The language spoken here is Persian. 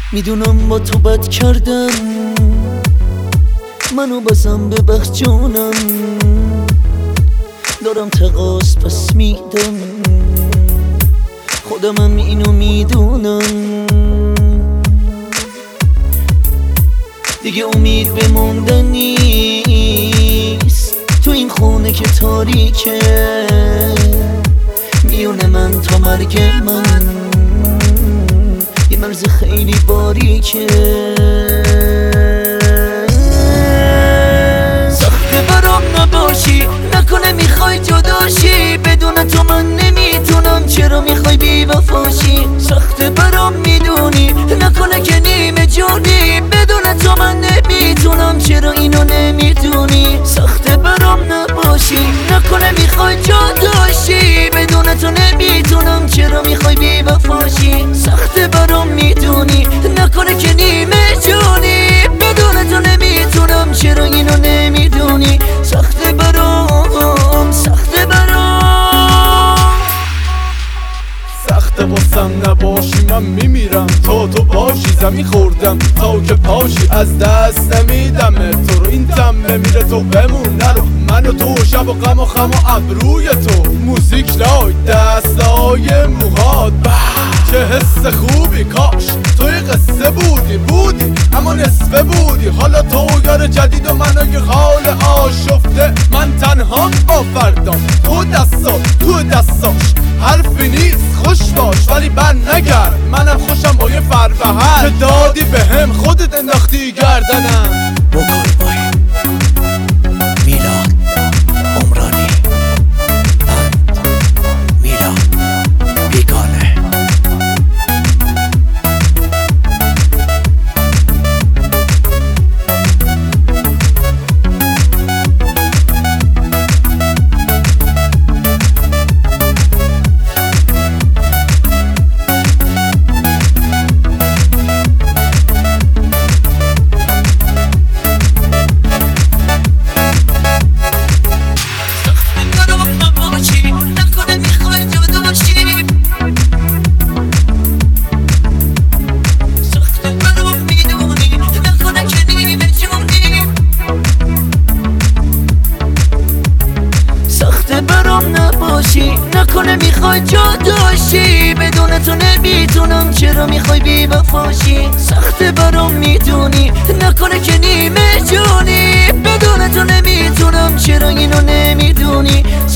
میدونم با تو بد کردم، منو بازم ببخش جونم. دارم تقاص پس میدم، خودمم اینو میدونم. دیگه امید به موندن نیست تو این خونه که تاریکه. میونه من تا مرگ من یه مرز خیلی باریکه. سخته برام نباشی، نکنه میخوای جداشی. بدون تو من نمیتونم، چرا میخوای بی وفاشی؟ سخته برام میدونی، نکنه که نیمه جونی. بدون تو من نمیتونم، چرا اینو نمیدونی؟ سخته برام نباشی، نکنه میخوای جداشی. بدون تو نمیتونم، چرا میخوای بی وفاشی؟ سخته برام میدونی، نکنه که نیمه جونی. بدون تو نمیتونم، چرا اینو نمیدونی؟ سخته برام، سخته برام. سخته واسم نباشی من میمیرم، تا تو باشی زمین خوردم تا که پاشی. از دست نمیدم تو رو، این دم میره تو بمون نرو. من و تو شب و غم و خم و ابروی تو. موزیک لای دستای موهات، چه حس خوبی. کاش توی قصه بودی اما نصفه بودی. حالا تو یار جدید و من یه حال آشفته. من تنها با فردام، تو دستاش حرفی نیست. خوش باش ولی بر نگرد، منم خوشم با یه فربهر که دادی به هم، خودت انداختی گردنم. بکن بای میلاد عمرانی، بند میلاد بیگانه. نکنه میخوای جداشی. بدون تو نمیتونم، چرا میخوای بی وفاشی؟ سخته برام میدونی، نکنه که نیمه جونی. بدون تو نمیتونم، چرا اینو نمیدونی؟